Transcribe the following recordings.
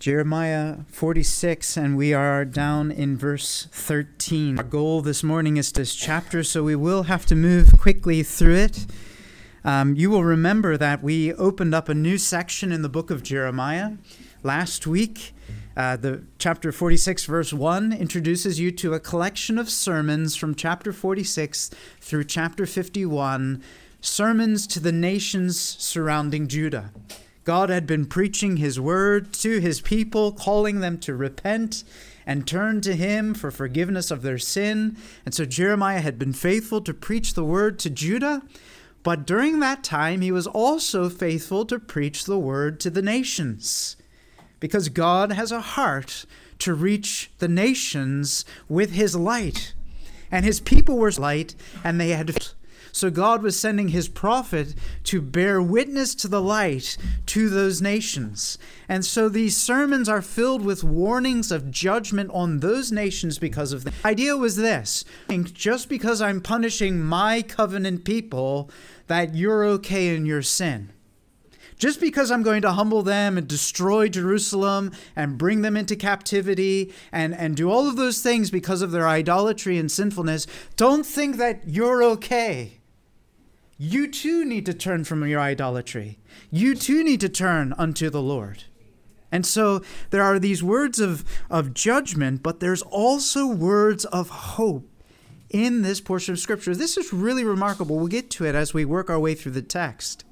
Jeremiah 46, and we are down in verse 13. Our goal this morning is this chapter, so we will have to move quickly through it. You will remember that we opened up a new section in the book of Jeremiah last week. The chapter 46, verse 1 introduces you to a collection of sermons from chapter 46 through chapter 51, sermons to the nations surrounding Judah. God had been preaching his word to his people, calling them to repent and turn to him for forgiveness of their sin. And so Jeremiah had been faithful to preach the word to Judah, but during that time he was also faithful to preach the word to the nations, because God has a heart to reach the nations with his light. And his people were light, and they had so God was sending his prophet to bear witness to the light to those nations. And so these sermons are filled with warnings of judgment on those nations because of the idea was this: just because I'm punishing my covenant people, that you're okay in your sin. Just because I'm going to humble them and destroy Jerusalem and bring them into captivity and do all of those things because of their idolatry and sinfulness, don't think that you're okay. You too need to turn from your idolatry. You too need to turn unto the Lord. And so there are these words of judgment, but there's also words of hope in this portion of Scripture. This is really remarkable. We'll get to it as we work our way through the text.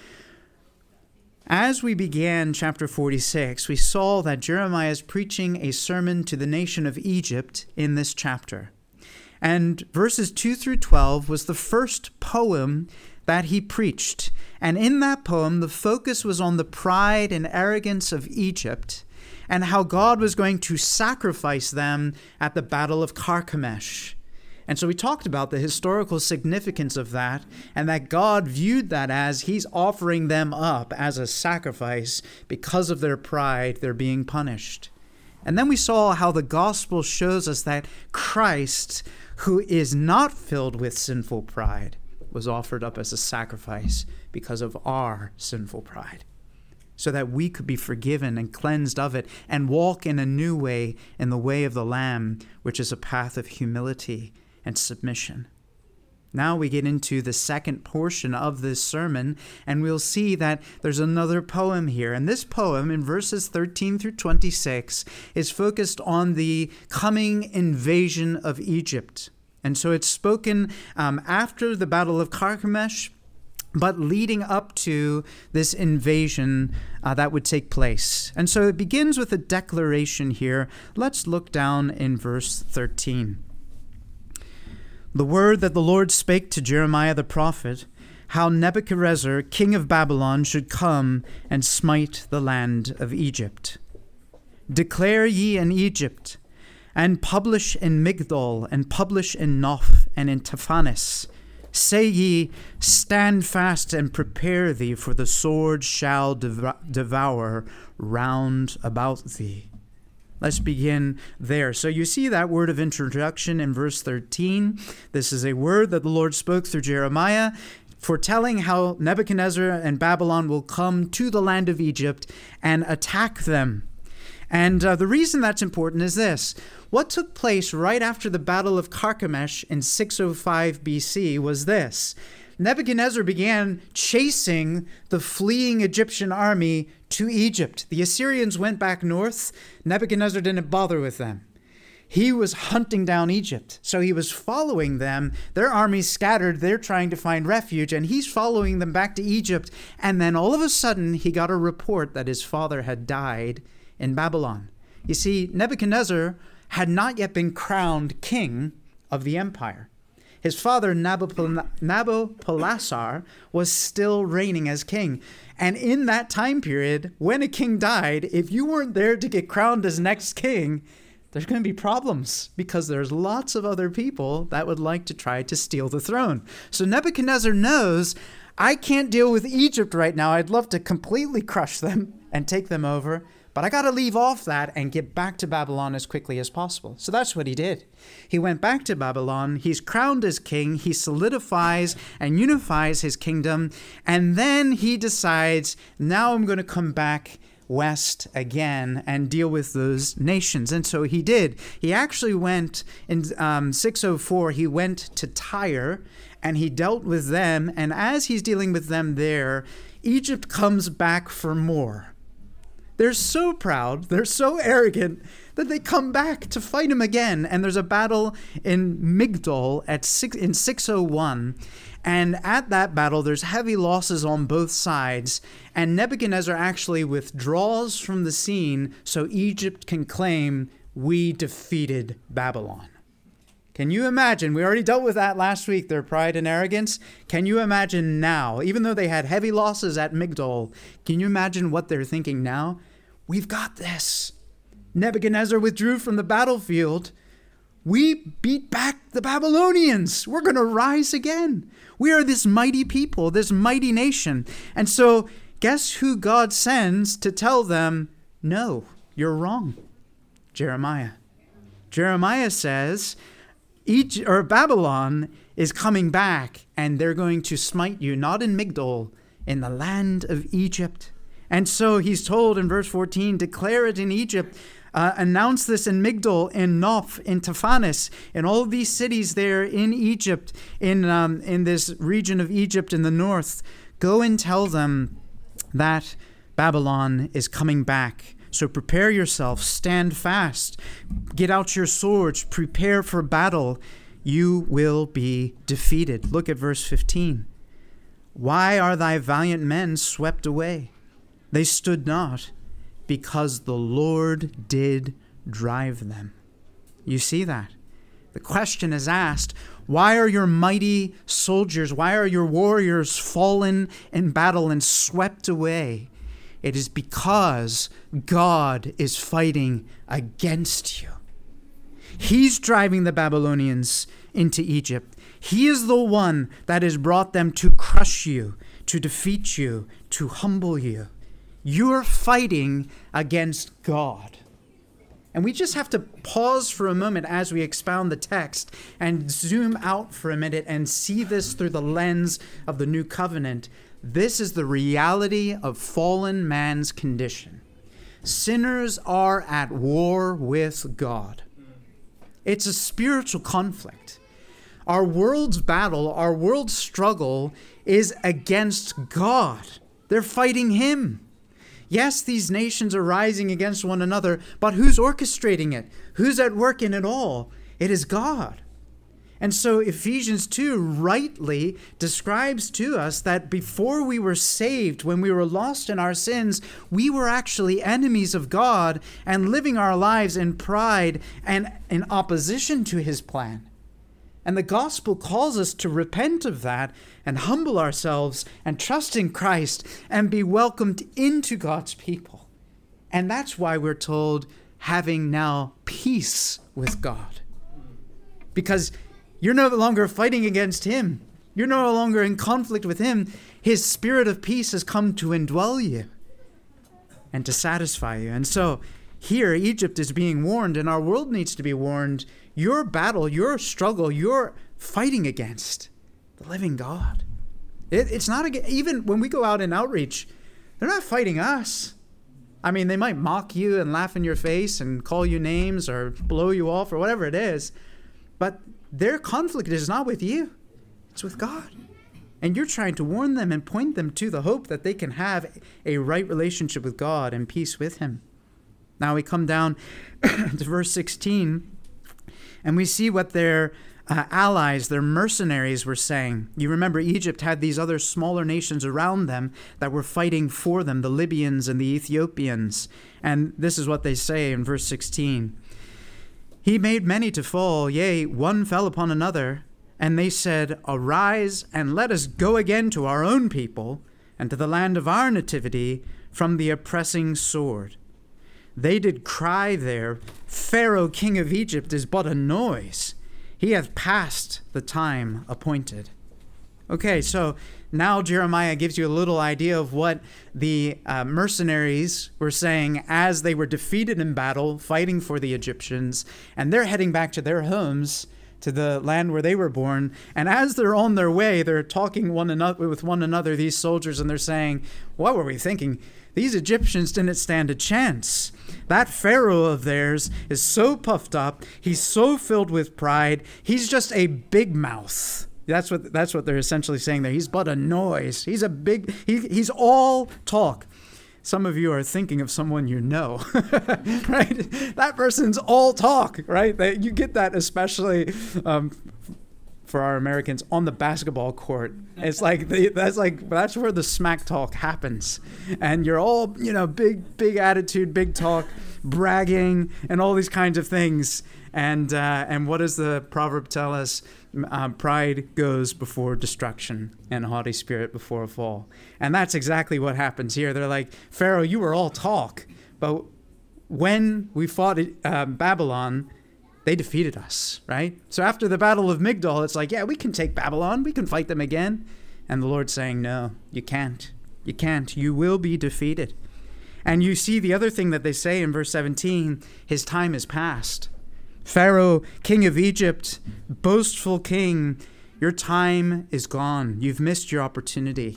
As we began chapter 46, we saw that Jeremiah is preaching a sermon to the nation of Egypt in this chapter. And verses 2 through 12 was the first poem that he preached. And in that poem, the focus was on the pride and arrogance of Egypt and how God was going to sacrifice them at the Battle of Carchemish. And so we talked about the historical significance of that, and that God viewed that as he's offering them up as a sacrifice because of their pride, they're being punished. And then we saw how the gospel shows us that Christ, who is not filled with sinful pride, was offered up as a sacrifice because of our sinful pride, so that we could be forgiven and cleansed of it and walk in a new way, in the way of the Lamb, which is a path of humility and submission. Now we get into the second portion of this sermon, and we'll see that there's another poem here. And this poem, in verses 13 through 26, is focused on the coming invasion of Egypt. And so it's spoken after the Battle of Carchemish, but leading up to this invasion that would take place. And so it begins with a declaration here. Let's look down in verse 13. The word that the Lord spake to Jeremiah the prophet, how Nebuchadnezzar, king of Babylon, should come and smite the land of Egypt. Declare ye in Egypt, and publish in Migdol, and publish in Noph, and in Taphanes. Say ye, stand fast and prepare thee, for the sword shall devour round about thee. Let's begin there. So you see that word of introduction in verse 13. This is a word that the Lord spoke through Jeremiah, foretelling how Nebuchadnezzar and Babylon will come to the land of Egypt and attack them. And the reason that's important is this. What took place right after the Battle of Carchemish in 605 BC was this. Nebuchadnezzar began chasing the fleeing Egyptian army to Egypt. The Assyrians went back north. Nebuchadnezzar didn't bother with them. He was hunting down Egypt. So he was following them. Their armies scattered. They're trying to find refuge, and he's following them back to Egypt. And then all of a sudden, he got a report that his father had died in Babylon. You see, Nebuchadnezzar had not yet been crowned king of the empire. His father, Nabopolassar, was still reigning as king. And in that time period, when a king died, if you weren't there to get crowned as next king, there's going to be problems because there's lots of other people that would like to try to steal the throne. So Nebuchadnezzar knows, I can't deal with Egypt right now. I'd love to completely crush them and take them over, but I got to leave off that and get back to Babylon as quickly as possible. So that's what he did. He went back to Babylon. He's crowned as king. He solidifies and unifies his kingdom. And then he decides, now I'm going to come back west again and deal with those nations. And so he did. He actually went in 604, he went to Tyre and he dealt with them. And as he's dealing with them there, Egypt comes back for more. They're so proud, they're so arrogant that they come back to fight him again. And there's a battle in Migdol in 601. And at that battle, there's heavy losses on both sides. And Nebuchadnezzar actually withdraws from the scene so Egypt can claim, we defeated Babylon. Can you imagine? We already dealt with that last week, their pride and arrogance. Can you imagine now, even though they had heavy losses at Migdol, can you imagine what they're thinking now? We've got this. Nebuchadnezzar withdrew from the battlefield. We beat back the Babylonians. We're going to rise again. We are this mighty people, this mighty nation. And so guess who God sends to tell them, no, you're wrong? Jeremiah. Jeremiah says, Babylon is coming back and they're going to smite you, not in Migdol, in the land of Egypt. And so he's told in verse 14, declare it in Egypt, announce this in Migdol, in Noph, in Taphanes, in all of these cities there in Egypt, in this region of Egypt in the north. Go and tell them that Babylon is coming back. So prepare yourself, stand fast, get out your swords, prepare for battle. You will be defeated. Look at verse 15. Why are thy valiant men swept away? They stood not, because the Lord did drive them. You see that? The question is asked, why are your mighty soldiers, why are your warriors fallen in battle and swept away? It is because God is fighting against you. He's driving the Babylonians into Egypt. He is the one that has brought them to crush you, to defeat you, to humble you. You're fighting against God. And we just have to pause for a moment as we expound the text and zoom out for a minute and see this through the lens of the new covenant. This is the reality of fallen man's condition. Sinners are at war with God. It's a spiritual conflict. Our world's battle, our world's struggle is against God. They're fighting him. Yes, these nations are rising against one another, but who's orchestrating it? Who's at work in it all? It is God. And so Ephesians 2 rightly describes to us that before we were saved, when we were lost in our sins, we were actually enemies of God and living our lives in pride and in opposition to his plan. And the gospel calls us to repent of that and humble ourselves and trust in Christ and be welcomed into God's people. And that's why we're told, having now peace with God. Because you're no longer fighting against him. You're no longer in conflict with him. His spirit of peace has come to indwell you and to satisfy you. And so here, Egypt is being warned, and our world needs to be warned. Your battle, your struggle, you're fighting against the living God. It's not, even when we go out in outreach, they're not fighting us. I mean, they might mock you and laugh in your face and call you names or blow you off or whatever it is. But their conflict is not with you. It's with God. And you're trying to warn them and point them to the hope that they can have a right relationship with God and peace with him. Now we come down to verse 16, and we see what their allies, their mercenaries were saying. You remember Egypt had these other smaller nations around them that were fighting for them, the Libyans and the Ethiopians. And this is what they say in verse 16. He made many to fall, yea, one fell upon another. And they said, arise, and let us go again to our own people, and to the land of our nativity, from the oppressing sword. They did cry there, Pharaoh king of Egypt is but a noise. He hath passed the time appointed. Okay, so now Jeremiah gives you a little idea of what the mercenaries were saying as they were defeated in battle, fighting for the Egyptians, and they're heading back to their homes, to the land where they were born. And as they're on their way, they're talking with one another, these soldiers, and they're saying, what were we thinking? these Egyptians didn't stand a chance. That Pharaoh of theirs is so puffed up. He's so filled with pride. He's just a big mouth. That's what they're essentially saying there. He's but a noise. He's he's all talk. Some of you are thinking of someone you know, right? That person's all talk, right? You get that especially for our Americans on the basketball court. It's that's where the smack talk happens, and you're all big attitude, big talk, bragging, and all these kinds of things. And what does the proverb tell us? Pride goes before destruction, and a haughty spirit before a fall. And that's exactly what happens here. They're like, Pharaoh, you were all talk, but when we fought Babylon, they defeated us, right? So after the Battle of Migdol, it's like, yeah, we can take Babylon. We can fight them again. And the Lord's saying, no, you can't. You can't. You will be defeated. And you see the other thing that they say in verse 17, his time is past. Pharaoh, king of Egypt, boastful king, your time is gone. You've missed your opportunity,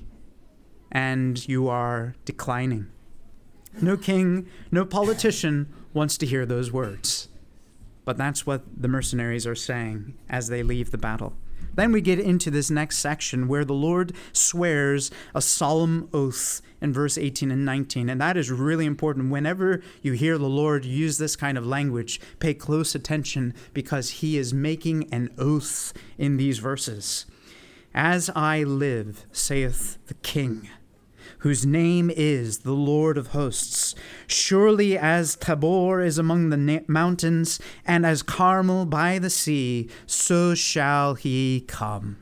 and you are declining. No king, no politician wants to hear those words. But that's what the mercenaries are saying as they leave the battle. Then we get into this next section where the Lord swears a solemn oath in verse 18 and 19. And that is really important. Whenever you hear the Lord use this kind of language, pay close attention because he is making an oath in these verses. As I live, saith the King, whose name is the Lord of hosts. Surely as Tabor is among the mountains, and as Carmel by the sea, so shall he come.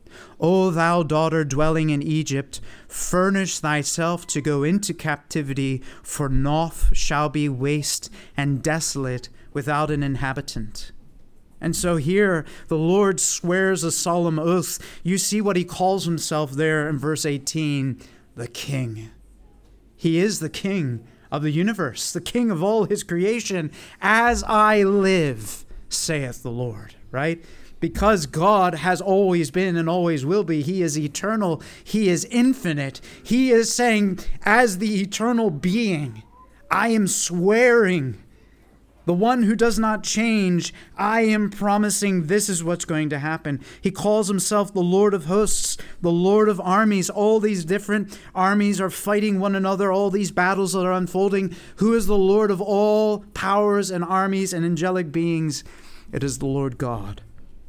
O thou daughter dwelling in Egypt, furnish thyself to go into captivity, for Noth shall be waste and desolate without an inhabitant. And so here the Lord swears a solemn oath. You see what he calls himself there in verse 18, the King. He is the King of the universe, the King of all his creation. As I live, saith the Lord, right? Because God has always been and always will be. He is eternal. He is infinite. He is saying, as the eternal being, I am swearing, the one who does not change, I am promising this is what's going to happen. He calls himself the Lord of hosts, the Lord of armies. All these different armies are fighting one another. All these battles that are unfolding. Who is the Lord of all powers and armies and angelic beings? It is the Lord God.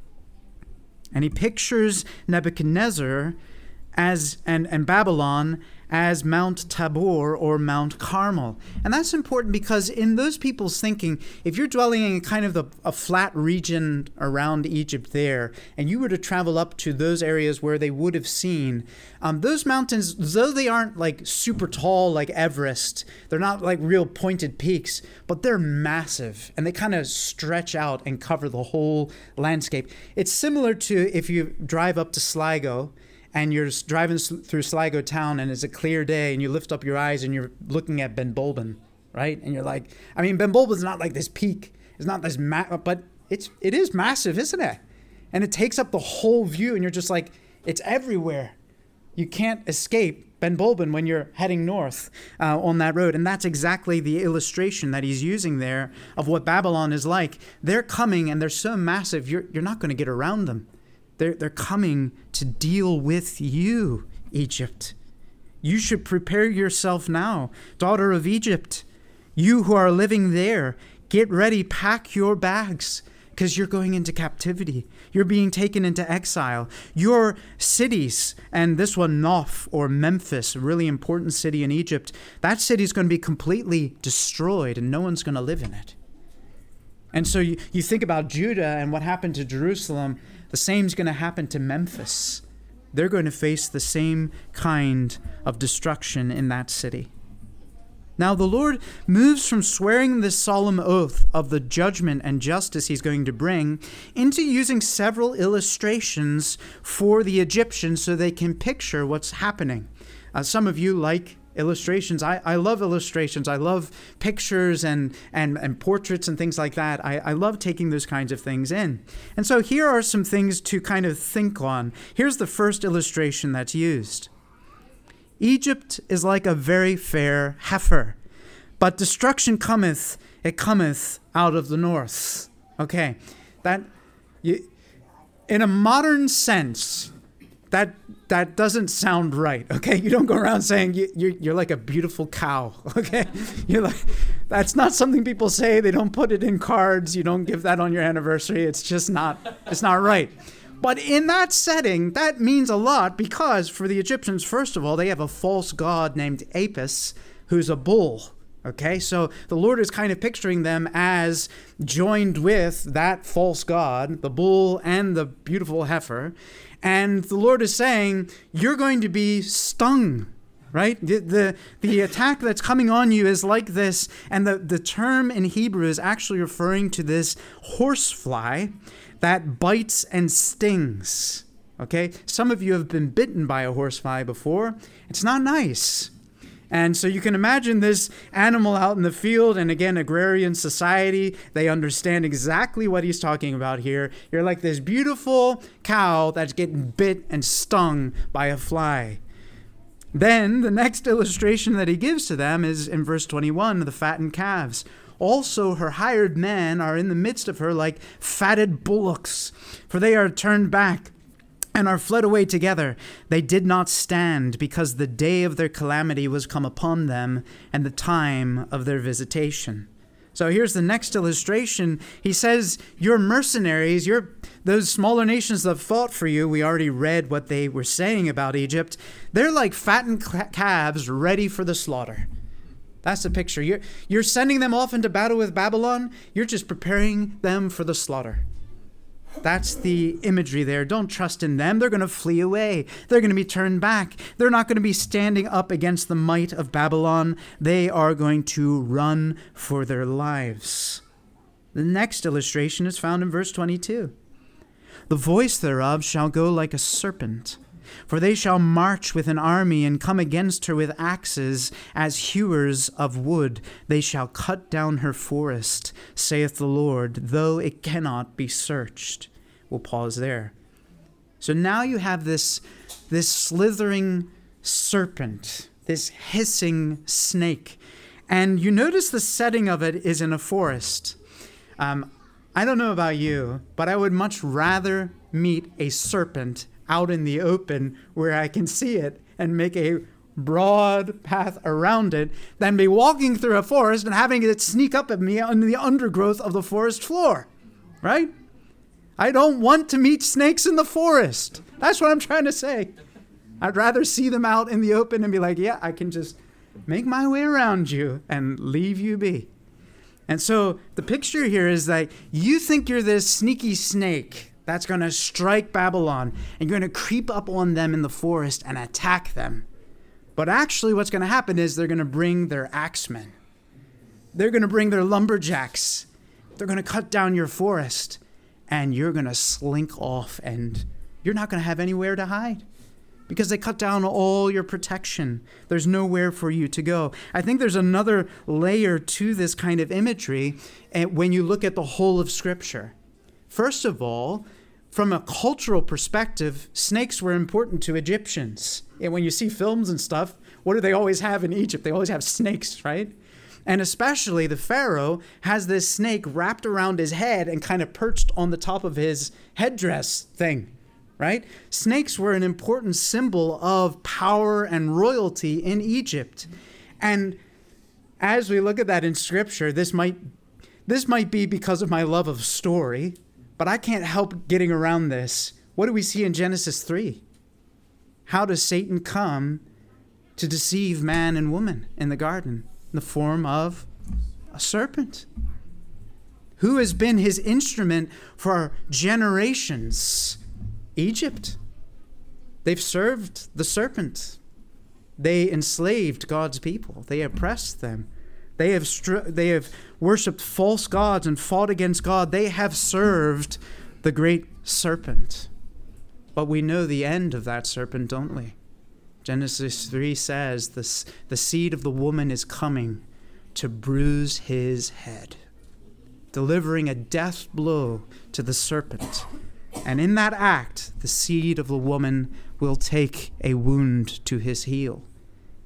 And he pictures Nebuchadnezzar and Babylon as Mount Tabor or Mount Carmel. And that's important because in those people's thinking, if you're dwelling in kind of a flat region around Egypt there, and you were to travel up to those areas where they would have seen, those mountains, though they aren't like super tall like Everest, they're not like real pointed peaks, but they're massive and they kind of stretch out and cover the whole landscape. It's similar to if you drive up to Sligo and you're driving through Sligo town and it's a clear day and you lift up your eyes and you're looking at Ben Bulben, right? And you're like, I mean, Ben Bulben's not like this peak. It's not this, but it is massive, isn't it? And it takes up the whole view and you're just like, it's everywhere. You can't escape Ben Bulben when you're heading north on that road. And that's exactly the illustration that he's using there of what Babylon is like. They're coming and they're so massive, you're not going to get around them. They're coming to deal with you, Egypt. You should prepare yourself now, daughter of Egypt. You who are living there, get ready, pack your bags, because you're going into captivity. You're being taken into exile. Your cities, and this one, Nof or Memphis, a really important city in Egypt, that city is going to be completely destroyed and no one's going to live in it. And so you think about Judah and what happened to Jerusalem. The same is going to happen to Memphis. They're going to face the same kind of destruction in that city. Now the Lord moves from swearing this solemn oath of the judgment and justice he's going to bring into using several illustrations for the Egyptians so they can picture what's happening. Some of you like illustrations. I love illustrations. I love pictures and portraits and things like that. I love taking those kinds of things in. And so here are some things to kind of think on. Here's the first illustration that's used. Egypt is like a very fair heifer, but destruction cometh, it cometh out of the north. Okay, in a modern sense, that doesn't sound right. Okay, you don't go around saying you're like a beautiful cow. Okay, that's not something people say. They don't put it in cards. You don't give that on your anniversary. It's not right. But in that setting, that means a lot, because for the Egyptians, first of all, they have a false god named Apis, who's a bull. Okay, so the Lord is kind of picturing them as joined with that false god, the bull and the beautiful heifer. And the Lord is saying, you're going to be stung, right? The attack that's coming on you is like this. And the term in Hebrew is actually referring to this horsefly that bites and stings. Okay, some of you have been bitten by a horsefly before. It's not nice. And so you can imagine this animal out in the field, and again, agrarian society, they understand exactly what he's talking about here. You're like this beautiful cow that's getting bit and stung by a fly. Then the next illustration that he gives to them is in verse 21, the fattened calves. Also her hired men are in the midst of her like fatted bullocks, for they are turned back and are fled away together. They did not stand, because the day of their calamity was come upon them, and the time of their visitation. So here's the next illustration. He says, you're mercenaries, those smaller nations that fought for you. We already read what they were saying about Egypt. They're like fattened calves ready for the slaughter. That's the picture. You're sending them off into battle with Babylon. You're just preparing them for the slaughter. That's the imagery there. Don't trust in them. They're going to flee away. They're going to be turned back. They're not going to be standing up against the might of Babylon. They are going to run for their lives. The next illustration is found in verse 22. The voice thereof shall go like a serpent, for they shall march with an army and come against her with axes as hewers of wood. They shall cut down her forest, saith the Lord, though it cannot be searched. We'll pause there. So now you have this slithering serpent, this hissing snake. And you notice the setting of it is in a forest. I don't know about you, but I would much rather meet a serpent out in the open where I can see it and make a broad path around it than be walking through a forest and having it sneak up at me on the undergrowth of the forest floor, right? I don't want to meet snakes in the forest. That's what I'm trying to say. I'd rather see them out in the open and be like, yeah, I can just make my way around you and leave you be. And so the picture here is that you think you're this sneaky snake that's going to strike Babylon, and you're going to creep up on them in the forest and attack them. But actually what's going to happen is they're going to bring their axemen. They're going to bring their lumberjacks. They're going to cut down your forest, and you're going to slink off, and you're not going to have anywhere to hide because they cut down all your protection. There's nowhere for you to go. I think there's another layer to this kind of imagery when you look at the whole of Scripture. First of all, from a cultural perspective, snakes were important to Egyptians. And when you see films and stuff, what do they always have in Egypt? They always have snakes, right? And especially the Pharaoh has this snake wrapped around his head and kind of perched on the top of his headdress thing, right? Snakes were an important symbol of power and royalty in Egypt. And as we look at that in Scripture, this might be because of my love of story, but I can't help getting around this. What do we see in Genesis 3? How does Satan come to deceive man and woman in the garden? In the form of a serpent. Who has been his instrument for generations? Egypt. They've served the serpent. They enslaved God's people. They oppressed them. They have worshipped false gods and fought against God. They have served the great serpent. But we know the end of that serpent, don't we? Genesis 3 says the seed of the woman is coming to bruise his head, delivering a death blow to the serpent. And in that act, the seed of the woman will take a wound to his heel.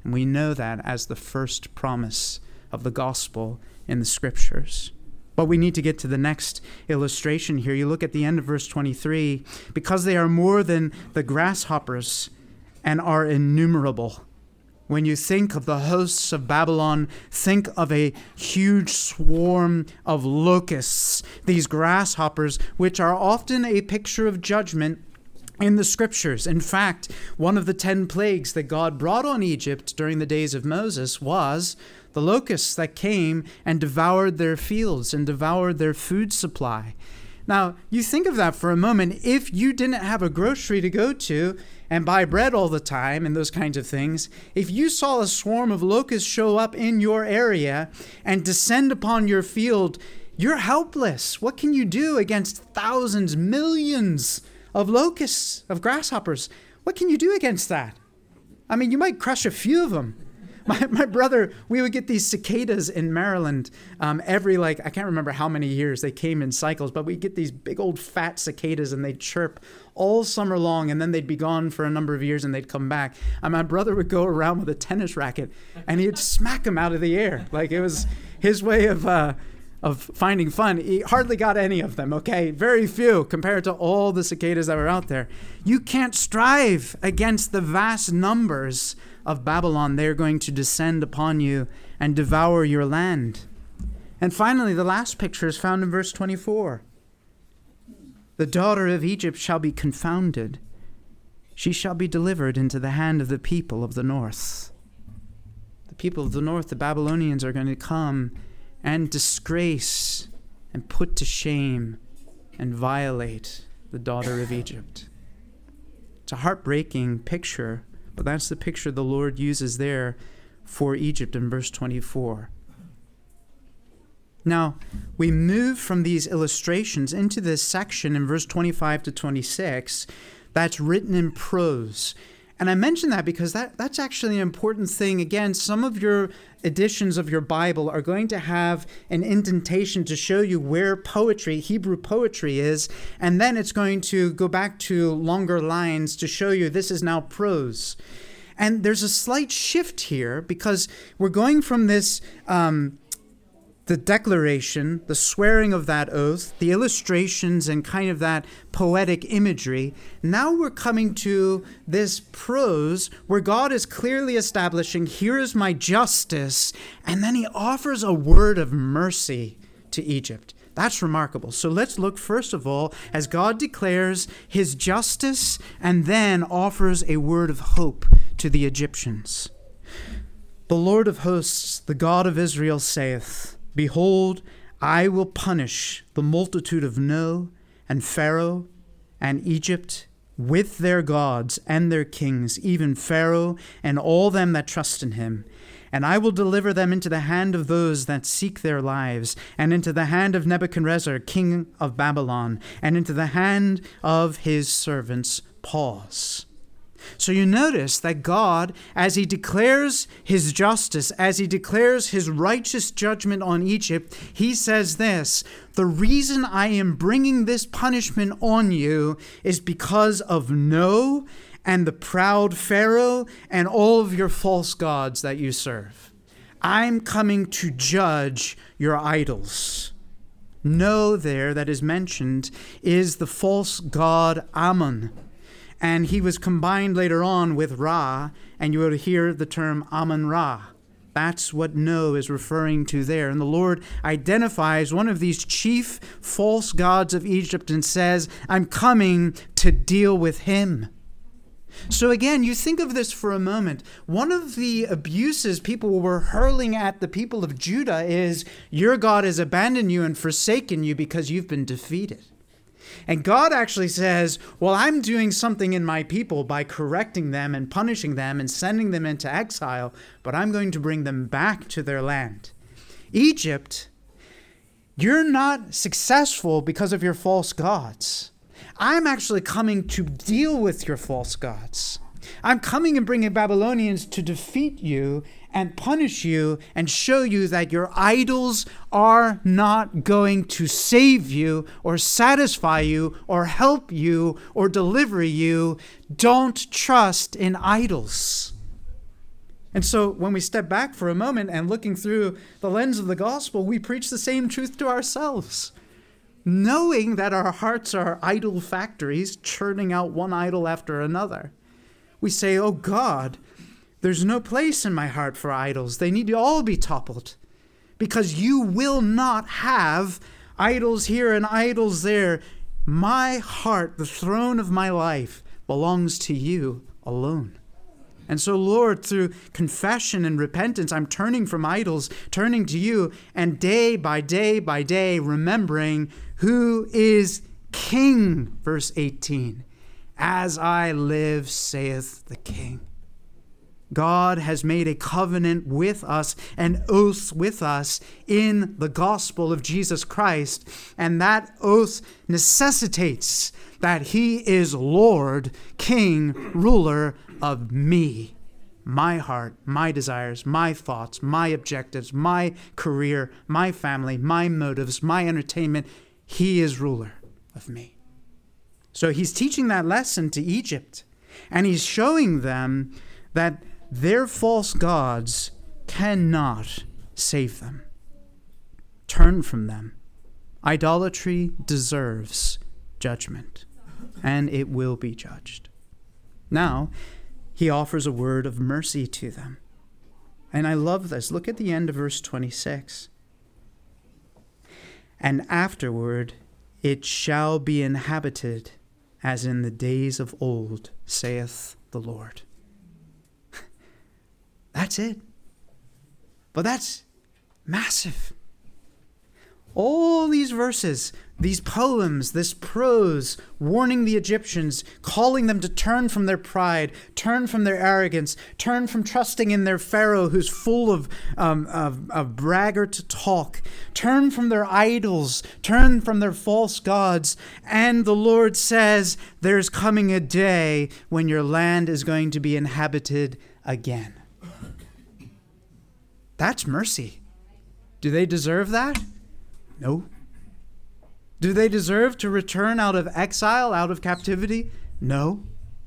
And we know that as the first promise of the gospel in the scriptures. But we need to get to the next illustration here. You look at the end of verse 23. Because they are more than the grasshoppers and are innumerable. When you think of the hosts of Babylon, think of a huge swarm of locusts, these grasshoppers, which are often a picture of judgment in the scriptures. In fact, one of the 10 plagues that God brought on Egypt during the days of Moses was the locusts that came and devoured their fields and devoured their food supply. Now, you think of that for a moment. If you didn't have a grocery to go to and buy bread all the time and those kinds of things, if you saw a swarm of locusts show up in your area and descend upon your field, you're helpless. What can you do against thousands, millions of locusts, of grasshoppers? What can you do against that? I mean, you might crush a few of them. My brother, we would get these cicadas in Maryland every, I can't remember how many years. They came in cycles, but we'd get these big old fat cicadas and they'd chirp all summer long, and then they'd be gone for a number of years and they'd come back. And my brother would go around with a tennis racket and he'd smack them out of the air. It was his way of finding fun. He hardly got any of them, okay? Very few compared to all the cicadas that were out there. You can't strive against the vast numbers of Babylon. They're going to descend upon you and devour your land. And finally, the last picture is found in verse 24. The daughter of Egypt shall be confounded. She shall be delivered into the hand of the people of the north. The people of the north, the Babylonians, are going to come and disgrace and put to shame and violate the daughter of Egypt. It's a heartbreaking picture, but that's the picture the Lord uses there for Egypt in verse 24. Now, we move from these illustrations into this section in verse 25 to 26 that's written in prose. And I mention that because that's actually an important thing. Again, some of your editions of your Bible are going to have an indentation to show you where poetry, Hebrew poetry is, and then it's going to go back to longer lines to show you this is now prose. And there's a slight shift here because we're going from this the declaration, the swearing of that oath, the illustrations and kind of that poetic imagery. Now we're coming to this prose where God is clearly establishing, here is my justice, and then he offers a word of mercy to Egypt. That's remarkable. So let's look first of all as God declares his justice and then offers a word of hope to the Egyptians. The Lord of hosts, the God of Israel saith, Behold, I will punish the multitude of No and Pharaoh and Egypt with their gods and their kings, even Pharaoh and all them that trust in him. And I will deliver them into the hand of those that seek their lives, and into the hand of Nebuchadnezzar, king of Babylon, and into the hand of his servants. Pause. So you notice that God, as he declares his justice, as he declares his righteous judgment on Egypt, he says this, the reason I am bringing this punishment on you is because of No and the proud Pharaoh and all of your false gods that you serve. I'm coming to judge your idols. No there that is mentioned is the false god Ammon. And he was combined later on with Ra, and you would hear the term Ammon-Ra. That's what No is referring to there. And the Lord identifies one of these chief false gods of Egypt and says, I'm coming to deal with him. So again, you think of this for a moment. One of the abuses people were hurling at the people of Judah is, your God has abandoned you and forsaken you because you've been defeated. And God actually says, well, I'm doing something in my people by correcting them and punishing them and sending them into exile, but I'm going to bring them back to their land. Egypt, you're not successful because of your false gods. I'm actually coming to deal with your false gods. I'm coming and bringing Babylonians to defeat you and punish you and show you that your idols are not going to save you or satisfy you or help you or deliver you. Don't trust in idols. And so when we step back for a moment and looking through the lens of the gospel, we preach the same truth to ourselves, knowing that our hearts are idol factories, churning out one idol after another. We say, oh God, there's no place in my heart for idols. They need to all be toppled, because you will not have idols here and idols there. My heart, the throne of my life, belongs to you alone. And so, Lord, through confession and repentance, I'm turning from idols, turning to you, and day by day by day, remembering who is King, verse 18. As I live, saith the King. God has made a covenant with us and oaths with us in the gospel of Jesus Christ, and that oath necessitates that he is Lord, King, ruler of me, my heart, my desires, my thoughts, my objectives, my career, my family, my motives, my entertainment. He is ruler of me. So he's teaching that lesson to Egypt, and he's showing them that their false gods cannot save them. Turn from them. Idolatry deserves judgment, and it will be judged. Now, he offers a word of mercy to them. And I love this. Look at the end of verse 26. And afterward it shall be inhabited as in the days of old, saith the Lord. That's it. But that's massive. All these verses, these poems, this prose, warning the Egyptians, calling them to turn from their pride, turn from their arrogance, turn from trusting in their Pharaoh who's full of braggart talk, turn from their idols, turn from their false gods. And the Lord says, there's coming a day when your land is going to be inhabited again. That's mercy. Do they deserve that? No. Do they deserve to return out of exile, out of captivity? No.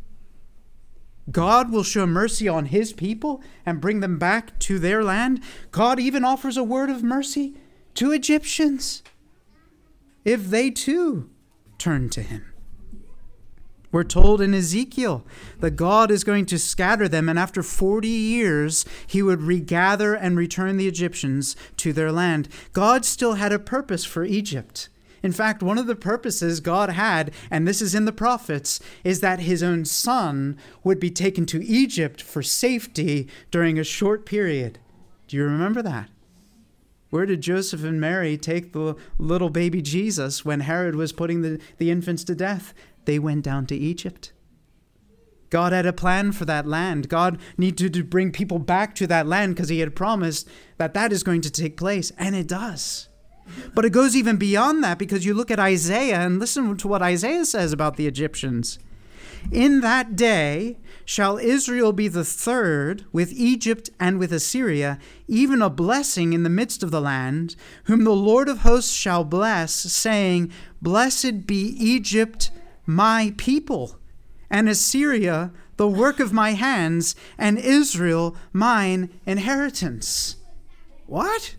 God will show mercy on his people and bring them back to their land. God even offers a word of mercy to Egyptians if they too turn to him. We're told in Ezekiel that God is going to scatter them, and after 40 years, he would regather and return the Egyptians to their land. God still had a purpose for Egypt. In fact, one of the purposes God had, and this is in the prophets, is that his own son would be taken to Egypt for safety during a short period. Do you remember that? Where did Joseph and Mary take the little baby Jesus when Herod was putting the infants to death? They went down to Egypt. God had a plan for that land. God needed to bring people back to that land because he had promised that that is going to take place, and it does. But it goes even beyond that, because you look at Isaiah and listen to what Isaiah says about the Egyptians. In that day shall Israel be the third with Egypt and with Assyria, even a blessing in the midst of the land, whom the Lord of hosts shall bless, saying, Blessed be Egypt, my people, and Assyria, the work of my hands, and Israel, mine inheritance. What?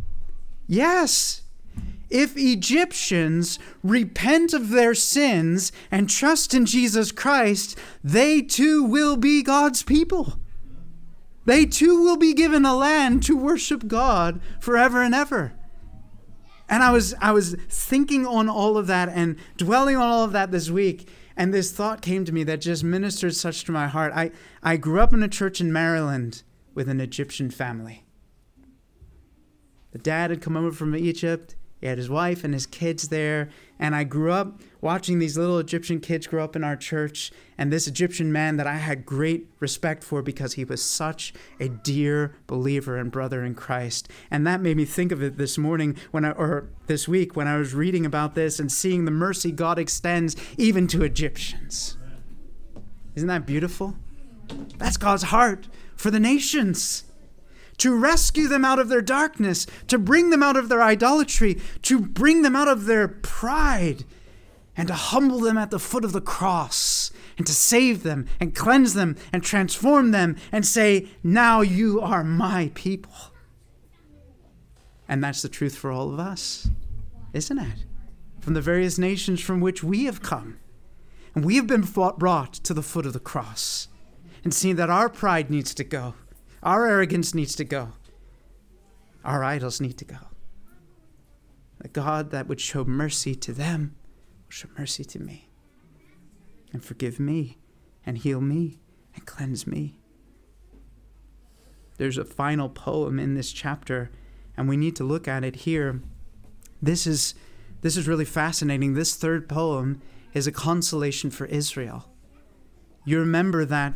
Yes. If Egyptians repent of their sins and trust in Jesus Christ, they too will be God's people. They too will be given a land to worship God forever and ever. And I was thinking on all of that and dwelling on all of that this week, and this thought came to me that just ministered such to my heart. I grew up in a church in Maryland with an Egyptian family. The dad had come over from Egypt. He had his wife and his kids there, and I grew up watching these little Egyptian kids grow up in our church, and this Egyptian man that I had great respect for because he was such a dear believer and brother in Christ. And that made me think of it this morning this week when I was reading about this and seeing the mercy God extends even to Egyptians. Isn't that beautiful? That's God's heart for the nations. To rescue them out of their darkness, to bring them out of their idolatry, to bring them out of their pride, and to humble them at the foot of the cross and to save them and cleanse them and transform them and say, now you are my people. And that's the truth for all of us, isn't it? From the various nations from which we have come. And we have been brought to the foot of the cross and seen that our pride needs to go. Our arrogance needs to go. Our idols need to go. The God that would show mercy to them will show mercy to me and forgive me and heal me and cleanse me. There's a final poem in this chapter, and we need to look at it here. This is really fascinating. This third poem is a consolation for Israel. You remember that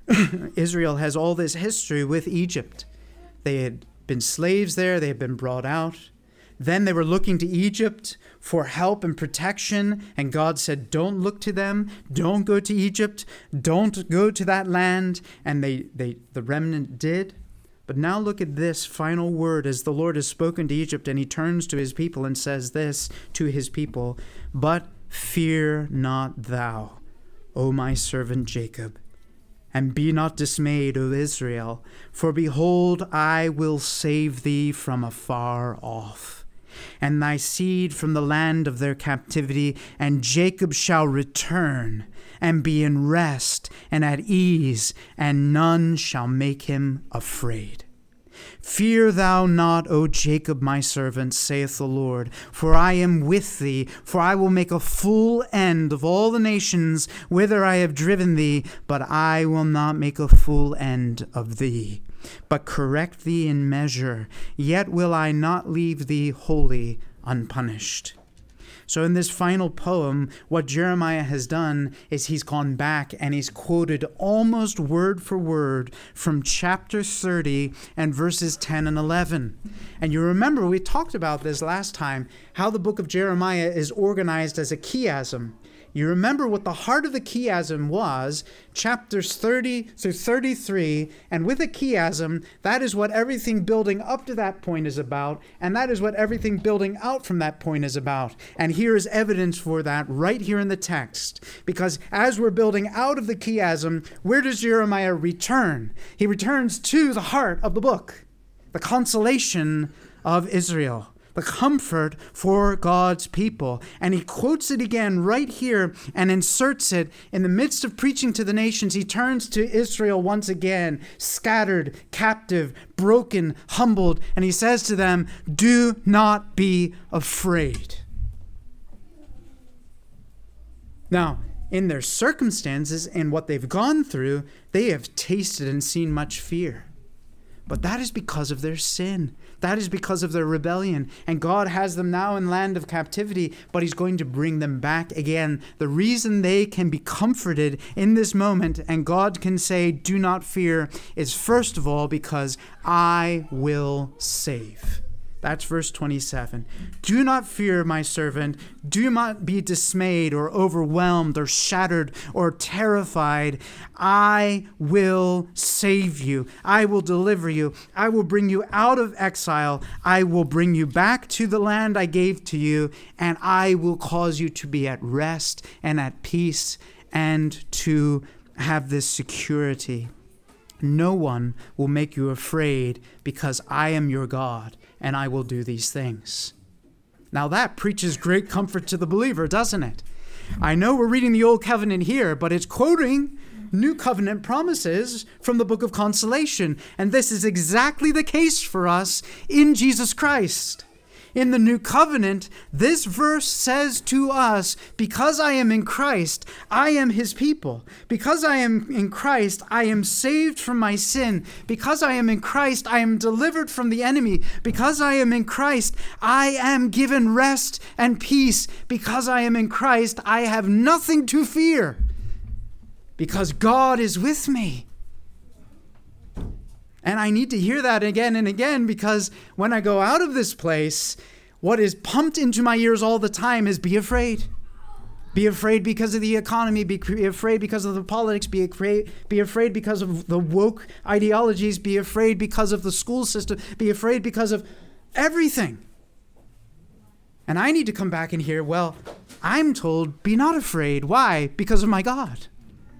Israel has all this history with Egypt. They had been slaves there. They had been brought out. Then they were looking to Egypt for help and protection, and God said, don't look to them. Don't go to Egypt. Don't go to that land. And the remnant did. But now look at this final word as the Lord has spoken to Egypt, and he turns to his people and says this to his people, but fear not thou, O my servant Jacob, and be not dismayed, O Israel, for behold, I will save thee from afar off, and thy seed from the land of their captivity, and Jacob shall return and be in rest and at ease, and none shall make him afraid. Fear thou not, O Jacob, my servant, saith the Lord, for I am with thee, for I will make a full end of all the nations whither I have driven thee, but I will not make a full end of thee, but correct thee in measure, yet will I not leave thee wholly unpunished. So in this final poem, what Jeremiah has done is he's gone back and he's quoted almost word for word from chapter 30 and verses 10 and 11. And you remember we talked about this last time, how the book of Jeremiah is organized as a chiasm. You remember what the heart of the chiasm was, chapters 30 through 33, and with a chiasm, that is what everything building up to that point is about, and that is what everything building out from that point is about. And here is evidence for that right here in the text, because as we're building out of the chiasm, where does Jeremiah return? He returns to the heart of the book, the consolation of Israel, the comfort for God's people. And he quotes it again right here and inserts it in the midst of preaching to the nations. He turns to Israel once again, scattered, captive, broken, humbled, and he says to them, do not be afraid. Now, in their circumstances and what they've gone through, they have tasted and seen much fear. But that is because of their sin. That is because of their rebellion. And God has them now in land of captivity, but he's going to bring them back again. The reason they can be comforted in this moment and God can say, do not fear, is first of all because I will save. That's verse 27. Do not fear, my servant. Do not be dismayed or overwhelmed or shattered or terrified. I will save you. I will deliver you. I will bring you out of exile. I will bring you back to the land I gave to you, and I will cause you to be at rest and at peace and to have this security. No one will make you afraid because I am your God, and I will do these things. Now that preaches great comfort to the believer, doesn't it? I know we're reading the Old Covenant here, but it's quoting New Covenant promises from the book of consolation. And this is exactly the case for us in Jesus Christ. In the New Covenant, this verse says to us, because I am in Christ, I am his people. Because I am in Christ, I am saved from my sin. Because I am in Christ, I am delivered from the enemy. Because I am in Christ, I am given rest and peace. Because I am in Christ, I have nothing to fear. Because God is with me. And I need to hear that again and again, because when I go out of this place, what is pumped into my ears all the time is be afraid. Be afraid because of the economy. Be afraid because of the politics. Be afraid because of the woke ideologies. Be afraid because of the school system. Be afraid because of everything. And I need to come back and hear, well, I'm told, be not afraid. Why? Because of my God.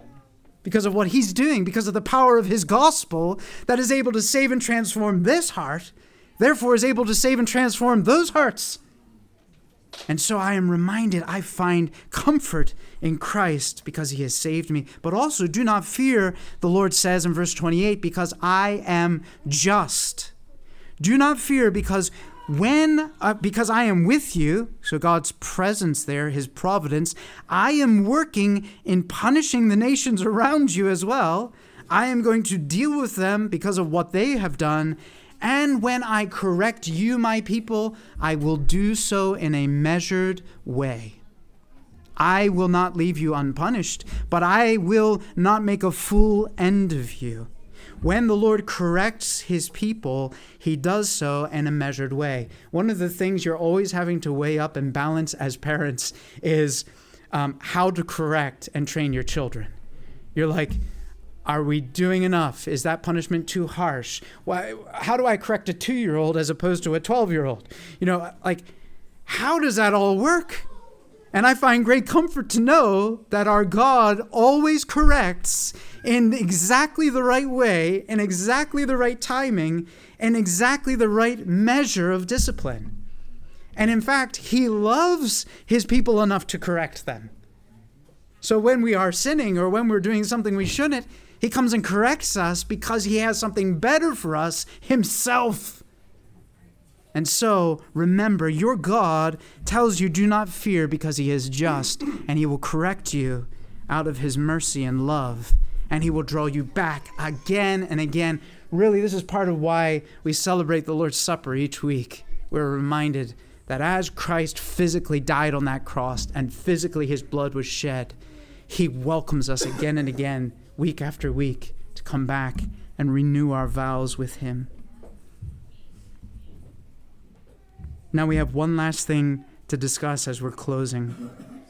because of what he's doing, because of the power of his gospel that is able to save and transform this heart, therefore is able to save and transform those hearts. And so I am reminded, I find comfort in Christ because he has saved me. But also do not fear, the Lord says in verse 28, because I am just. Do not fear because I am with you, so God's presence there, his providence, I am working in punishing the nations around you as well. I am going to deal with them because of what they have done. And when I correct you, my people, I will do so in a measured way. I will not leave you unpunished, but I will not make a full end of you. When the Lord corrects his people, he does so in a measured way. One of the things you're always having to weigh up and balance as parents is how to correct and train your children. You're like, are we doing enough? Is that punishment too harsh? Why? How do I correct a 2-year-old as opposed to a 12-year-old? How does that all work? And I find great comfort to know that our God always corrects in exactly the right way, in exactly the right timing, in exactly the right measure of discipline. And in fact, he loves his people enough to correct them. So when we are sinning or when we're doing something we shouldn't, he comes and corrects us because he has something better for us himself. And so, remember, your God tells you do not fear because he is just, and he will correct you out of his mercy and love, and he will draw you back again and again. Really, this is part of why we celebrate the Lord's Supper each week. We're reminded that as Christ physically died on that cross and physically his blood was shed, he welcomes us again and again, week after week, to come back and renew our vows with him. Now we have one last thing to discuss as we're closing.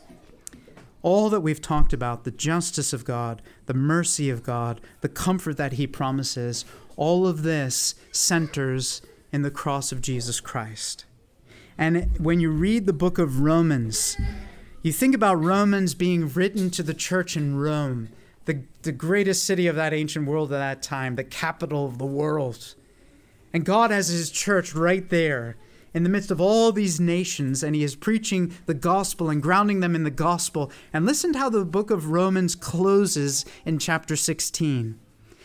All that we've talked about, the justice of God, the mercy of God, the comfort that he promises, all of this centers in the cross of Jesus Christ. And when you read the book of Romans, you think about Romans being written to the church in Rome, the greatest city of that ancient world at that time, the capital of the world. And God has his church right there in the midst of all these nations, and he is preaching the gospel and grounding them in the gospel. And listen to how the book of Romans closes in chapter 16.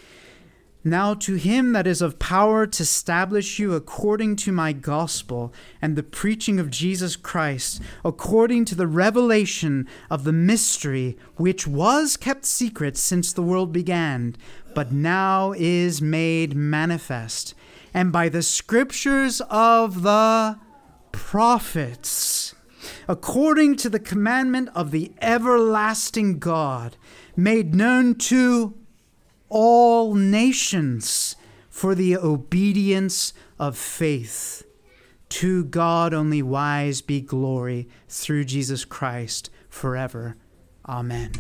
Now to him that is of power to establish you according to my gospel and the preaching of Jesus Christ, according to the revelation of the mystery which was kept secret since the world began, but now is made manifest, and by the scriptures of the prophets, according to the commandment of the everlasting God, made known to all nations for the obedience of faith. To God only wise be glory through Jesus Christ forever. Amen.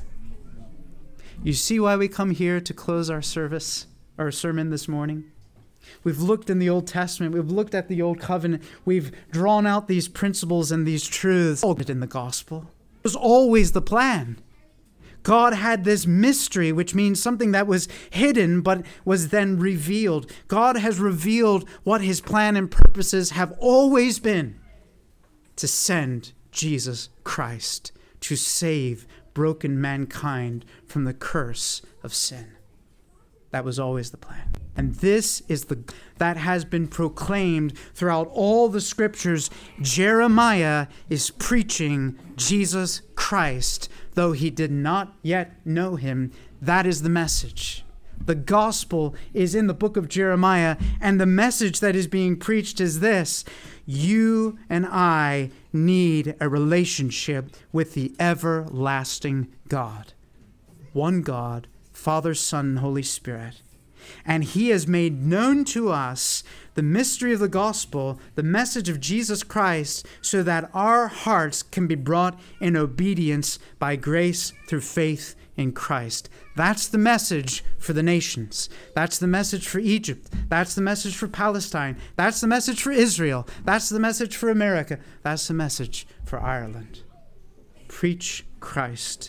You see why we come here to close our sermon this morning? We've looked in the Old Testament. We've looked at the Old Covenant. We've drawn out these principles and these truths in the gospel. It was always the plan. God had this mystery, which means something that was hidden but was then revealed. God has revealed what his plan and purposes have always been: to send Jesus Christ to save broken mankind from the curse of sin. That was always the plan. And this is that has been proclaimed throughout all the scriptures. Jeremiah is preaching Jesus Christ, though he did not yet know him. That is the message. The gospel is in the book of Jeremiah, and the message that is being preached is this: you and I need a relationship with the everlasting God. One God, Father, Son, and Holy Spirit. And he has made known to us the mystery of the gospel, the message of Jesus Christ, so that our hearts can be brought in obedience by grace through faith in Christ. That's the message for the nations. That's the message for Egypt. That's the message for Palestine. That's the message for Israel. That's the message for America. That's the message for Ireland. Preach Christ.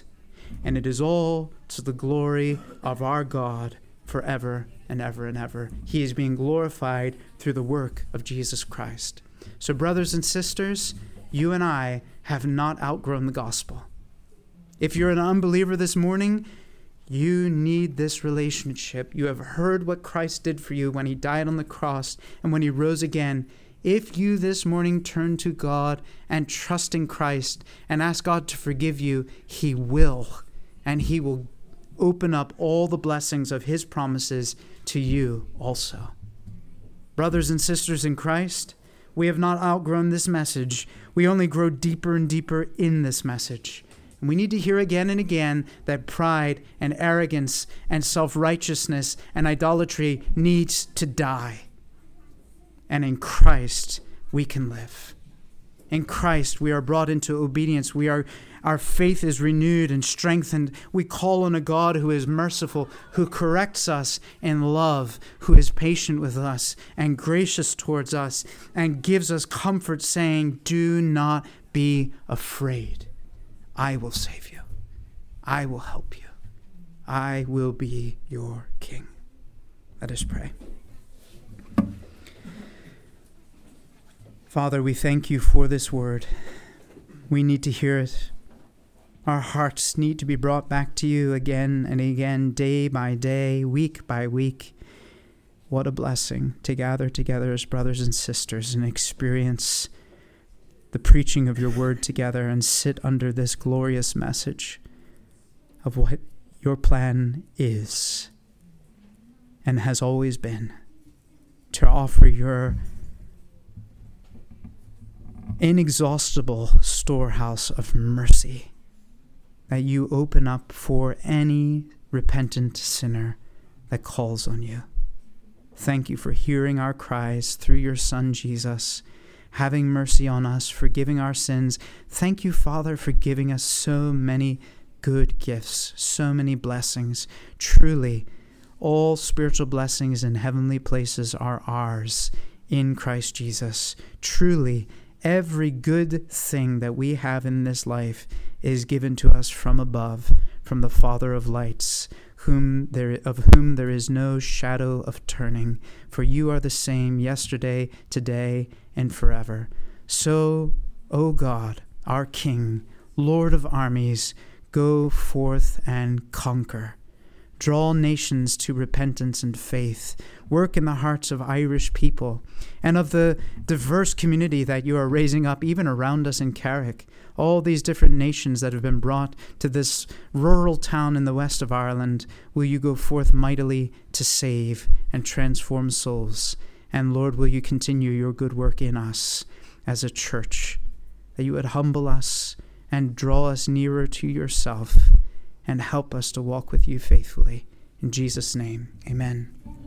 and it is all to the glory of our God forever and ever and ever. He is being glorified through the work of Jesus Christ. So, brothers and sisters, you and I have not outgrown the gospel. If you're an unbeliever this morning, you need this relationship. You have heard what Christ did for you when he died on the cross and when he rose again. If you this morning turn to God and trust in Christ and ask God to forgive you, he will. And he will open up all the blessings of his promises to you also. Brothers and sisters in Christ, we have not outgrown this message. We only grow deeper and deeper in this message. And we need to hear again and again that pride and arrogance and self-righteousness and idolatry needs to die. And in Christ, we can live. In Christ, we are brought into obedience. Our faith is renewed and strengthened. We call on a God who is merciful, who corrects us in love, who is patient with us and gracious towards us and gives us comfort, saying, "Do not be afraid. I will save you. I will help you. I will be your king." Let us pray. Father, we thank you for this word. We need to hear it. Our hearts need to be brought back to you again and again, day by day, week by week. What a blessing to gather together as brothers and sisters and experience the preaching of your word together and sit under this glorious message of what your plan is and has always been, to offer your inexhaustible storehouse of mercy that you open up for any repentant sinner that calls on you. Thank you for hearing our cries through your Son, Jesus, having mercy on us, forgiving our sins. Thank you, Father, for giving us so many good gifts, so many blessings. Truly, all spiritual blessings in heavenly places are ours in Christ Jesus. Truly, every good thing that we have in this life is given to us from above, from the Father of lights, of whom there is no shadow of turning. For you are the same yesterday, today, and forever. So, O God, our King, Lord of armies, go forth and conquer. Draw nations to repentance and faith. Work in the hearts of Irish people and of the diverse community that you are raising up even around us in Carrick. All these different nations that have been brought to this rural town in the west of Ireland, will you go forth mightily to save and transform souls. And Lord, will you continue your good work in us as a church, that you would humble us and draw us nearer to yourself and help us to walk with you faithfully. In Jesus' name, amen.